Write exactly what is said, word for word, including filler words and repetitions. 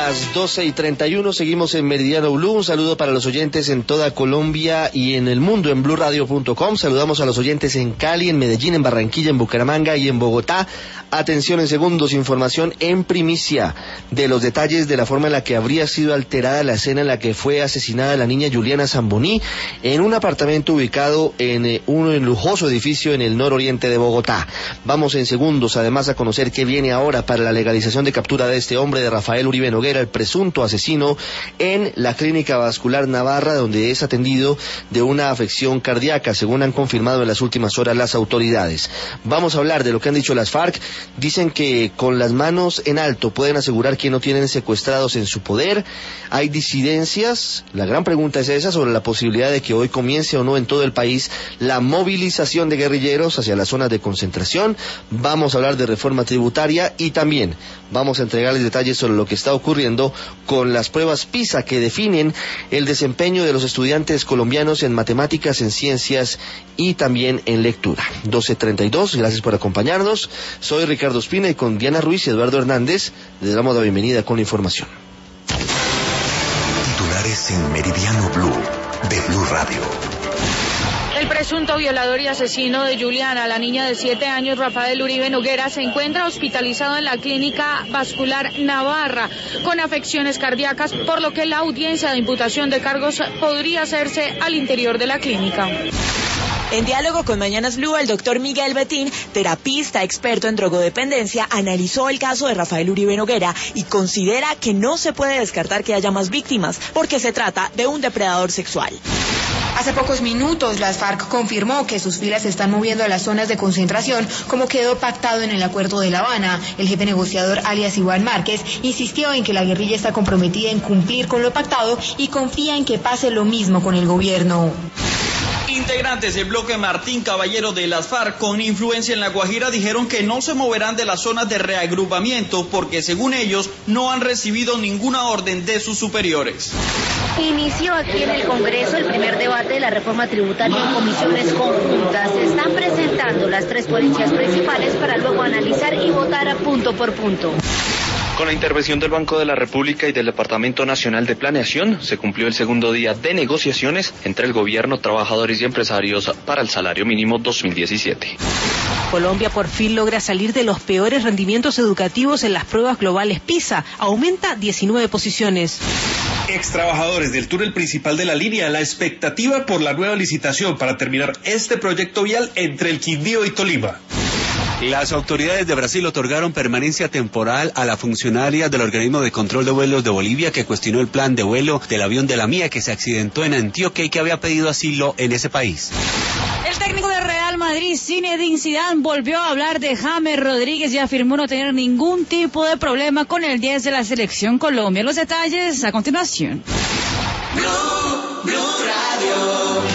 las doce y treinta y uno, seguimos en Meridiano Blue. Un saludo para los oyentes en toda Colombia y en el mundo en blue radio punto com. Saludamos a los oyentes en Cali, en Medellín, en Barranquilla, en Bucaramanga y en Bogotá. Atención en segundos, información en primicia de los detalles de la forma en la que habría sido alterada la escena en la que fue asesinada la niña Juliana Zamboní en un apartamento ubicado en eh, un lujoso edificio en el nororiente de Bogotá. Vamos en segundos además a conocer qué viene ahora para la legalización de captura de este hombre, de Rafael Uribe Noguera, el presunto asesino, en la Clínica Vascular Navarra, donde es atendido de una afección cardíaca, según han confirmado en las últimas horas las autoridades. Vamos a hablar de lo que han dicho las FARC. Dicen que con las manos en alto pueden asegurar que no tienen secuestrados en su poder. Hay disidencias. La gran pregunta es esa, sobre la posibilidad de que hoy comience o no en todo el país la movilización de guerrilleros hacia las zonas de concentración. Vamos a hablar de reforma tributaria y también vamos a entregarles detalles sobre lo que está ocurriendo con las pruebas PISA, que definen el desempeño de los estudiantes colombianos en matemáticas, en ciencias y también en lectura. doce treinta y dos, gracias por acompañarnos. Soy Ricardo Espina y con Diana Ruiz y Eduardo Hernández les damos la bienvenida con la información. Titulares en Meridiano Blue de Blue Radio. El presunto violador y asesino de Juliana, la niña de siete años, Rafael Uribe Noguera, se encuentra hospitalizado en la Clínica Vascular Navarra con afecciones cardíacas, por lo que la audiencia de imputación de cargos podría hacerse al interior de la clínica. En diálogo con Mañanas Blue, el doctor Miguel Betín, terapista experto en drogodependencia, analizó el caso de Rafael Uribe Noguera y considera que no se puede descartar que haya más víctimas, porque se trata de un depredador sexual. Hace pocos minutos, las FARC confirmó que sus filas se están moviendo a las zonas de concentración, como quedó pactado en el Acuerdo de La Habana. El jefe negociador, alias Iván Márquez, insistió en que la guerrilla está comprometida en cumplir con lo pactado y confía en que pase lo mismo con el gobierno. Integrantes del bloque Martín Caballero de las FARC con influencia en La Guajira dijeron que no se moverán de las zonas de reagrupamiento porque, según ellos, no han recibido ninguna orden de sus superiores. Inició aquí en el Congreso el primer debate de la reforma tributaria en comisiones conjuntas. Se están presentando las tres ponencias principales para luego analizar y votar a punto por punto. Con la intervención del Banco de la República y del Departamento Nacional de Planeación, se cumplió el segundo día de negociaciones entre el gobierno, trabajadores y empresarios para el salario mínimo dos mil diecisiete. Colombia por fin logra salir de los peores rendimientos educativos en las pruebas globales PISA. Aumenta diecinueve posiciones. Ex trabajadores del túnel principal de la línea, la expectativa por la nueva licitación para terminar este proyecto vial entre el Quindío y Tolima. Las autoridades de Brasil otorgaron permanencia temporal a la funcionaria del organismo de control de vuelos de Bolivia que cuestionó el plan de vuelo del avión de la Mía que se accidentó en Antioquia y que había pedido asilo en ese país. El técnico de Real Madrid, Zinedine Zidane, volvió a hablar de James Rodríguez y afirmó no tener ningún tipo de problema con el diez de la selección Colombia. Los detalles a continuación. Blue, Blue Radio.